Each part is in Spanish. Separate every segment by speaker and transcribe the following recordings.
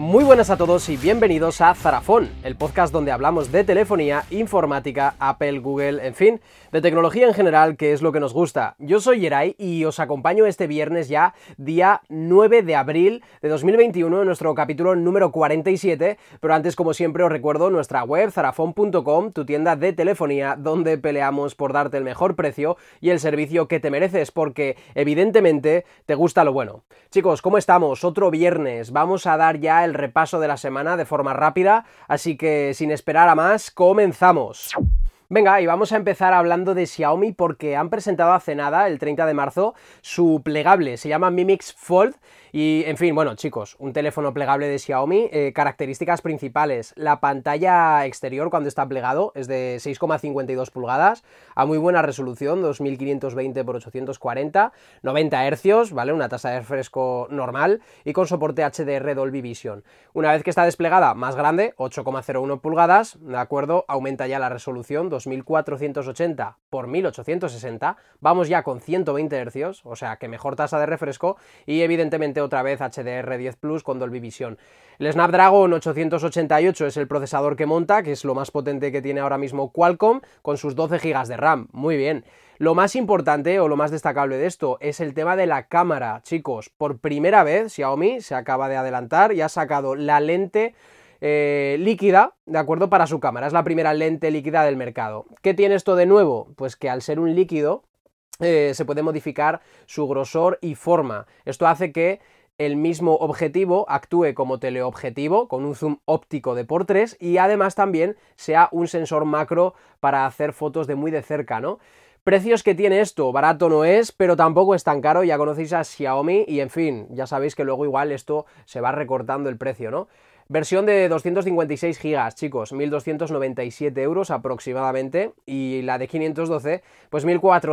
Speaker 1: Muy buenas a todos y bienvenidos a Zarafón, el podcast donde hablamos de telefonía, informática, Apple, Google, en fin, de tecnología en general, que es lo que nos gusta. Yo soy Yeray y os acompaño este viernes ya, día 9 de abril de 2021, en nuestro capítulo número 47, pero antes, como siempre, os recuerdo nuestra web, zarafon.com, tu tienda de telefonía, donde peleamos por darte el mejor precio y el servicio que te mereces, porque evidentemente te gusta lo bueno. Chicos, ¿cómo estamos? Otro viernes, vamos a dar ya el repaso de la semana de forma rápida, así que sin esperar a más, comenzamos. Venga, y vamos a empezar hablando de Xiaomi porque han presentado hace nada, el 30 de marzo, su plegable, se llama Mi Mix Fold y, en fin, bueno, chicos, un teléfono plegable de Xiaomi, características principales, la pantalla exterior cuando está plegado es de 6,52 pulgadas, a muy buena resolución, 2520 x 840, 90 Hz, ¿vale? Una tasa de refresco normal y con soporte HDR Dolby Vision. Una vez que está desplegada, más grande, 8,01 pulgadas, ¿de acuerdo? Aumenta ya la resolución, 2480 x 1860, vamos ya con 120 Hz, o sea que mejor tasa de refresco y evidentemente otra vez HDR10 Plus con Dolby Vision. El Snapdragon 888 es el procesador que monta, que es lo más potente que tiene ahora mismo Qualcomm, con sus 12 GB de RAM, muy bien. Lo más importante o lo más destacable de esto es el tema de la cámara, chicos. Por primera vez Xiaomi se acaba de adelantar y ha sacado la lente líquida, ¿de acuerdo? Para su cámara, es la primera lente líquida del mercado. ¿Qué tiene esto de nuevo? Pues que al ser un líquido se puede modificar su grosor y forma. Esto hace que el mismo objetivo actúe como teleobjetivo con un zoom óptico de por 3 y además también sea un sensor macro para hacer fotos de muy de cerca, ¿no? Precios que tiene esto, barato no es, pero tampoco es tan caro, ya conocéis a Xiaomi y en fin, ya sabéis que luego igual esto se va recortando el precio, ¿no? Versión de 256 GB, chicos, 1.297 euros aproximadamente, y la de 512, pues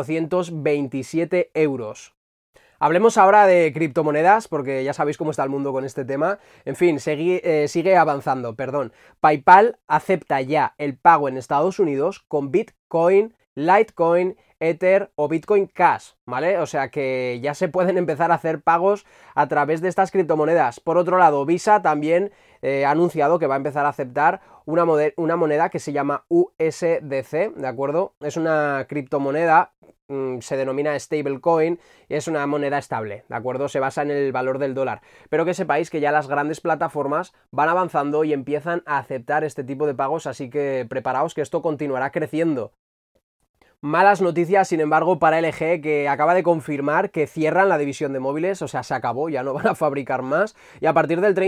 Speaker 1: 1.427 euros. Hablemos ahora de criptomonedas, porque ya sabéis cómo está el mundo con este tema. En fin, sigue avanzando, perdón. PayPal acepta ya el pago en Estados Unidos con Bitcoin, Litecoin, Ether o Bitcoin Cash, ¿vale? O sea que ya se pueden empezar a hacer pagos a través de estas criptomonedas. Por otro lado, Visa también ha anunciado que va a empezar a aceptar una moneda que se llama USDC, ¿de acuerdo? Es una criptomoneda, se denomina stablecoin y es una moneda estable, ¿de acuerdo? Se basa en el valor del dólar. Pero que sepáis que ya las grandes plataformas van avanzando y empiezan a aceptar este tipo de pagos, así que preparaos que esto continuará creciendo. Malas noticias, sin embargo, para LG, que acaba de confirmar que cierran la división de móviles, o sea, se acabó, ya no van a fabricar más, y a partir del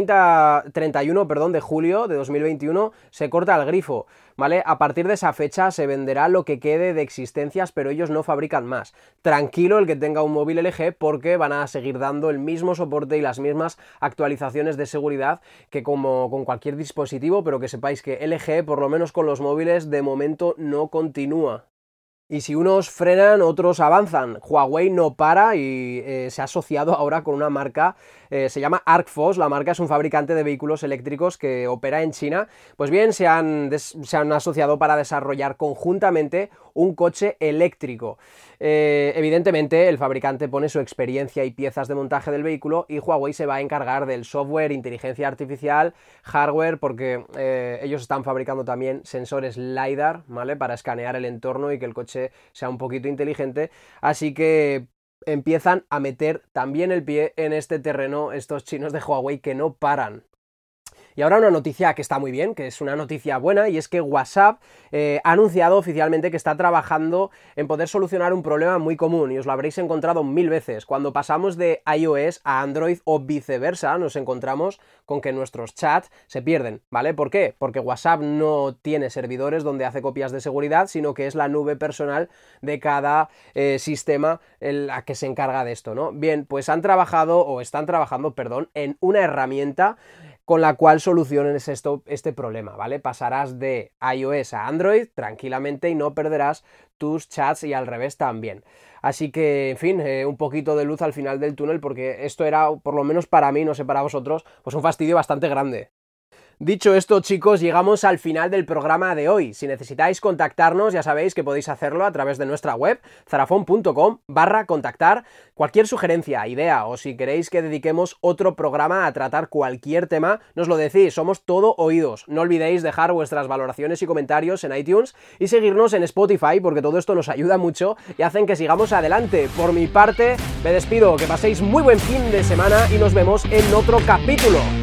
Speaker 1: 31 de julio de 2021 se corta el grifo, ¿vale? A partir de esa fecha se venderá lo que quede de existencias, pero ellos no fabrican más. Tranquilo el que tenga un móvil LG, porque van a seguir dando el mismo soporte y las mismas actualizaciones de seguridad que como con cualquier dispositivo, pero que sepáis que LG, por lo menos con los móviles, de momento no continúa. Y si unos frenan, otros avanzan. Huawei no para y se ha asociado ahora con una marca, se llama Arcfos, la marca es un fabricante de vehículos eléctricos que opera en China. Pues bien, se han asociado para desarrollar conjuntamente un coche eléctrico. Evidentemente, el fabricante pone su experiencia y piezas de montaje del vehículo y Huawei se va a encargar del software, inteligencia artificial, hardware, porque ellos están fabricando también sensores LiDAR, ¿vale? Para escanear el entorno y que el coche sea un poquito inteligente, así que empiezan a meter también el pie en este terreno estos chinos de Huawei que no paran. Y ahora una noticia que está muy bien, que es una noticia buena, y es que WhatsApp ha anunciado oficialmente que está trabajando en poder solucionar un problema muy común, y os lo habréis encontrado 1000 veces. Cuando pasamos de iOS a Android o viceversa, nos encontramos con que nuestros chats se pierden, ¿vale? ¿Por qué? Porque WhatsApp no tiene servidores donde hace copias de seguridad, sino que es la nube personal de cada sistema en la que se encarga de esto, ¿no? Bien, pues están trabajando, en una herramienta con la cual soluciones este problema, ¿vale? Pasarás de iOS a Android tranquilamente y no perderás tus chats y al revés también. Así que, en fin, un poquito de luz al final del túnel porque esto era, por lo menos para mí, no sé para vosotros, pues un fastidio bastante grande. Dicho esto, chicos, llegamos al final del programa de hoy. Si necesitáis contactarnos, ya sabéis que podéis hacerlo a través de nuestra web, zarafon.com/contactar. Cualquier sugerencia, idea o si queréis que dediquemos otro programa a tratar cualquier tema, nos lo decís, somos todo oídos. No olvidéis dejar vuestras valoraciones y comentarios en iTunes y seguirnos en Spotify porque todo esto nos ayuda mucho y hacen que sigamos adelante. Por mi parte, me despido, que paséis muy buen fin de semana y nos vemos en otro capítulo.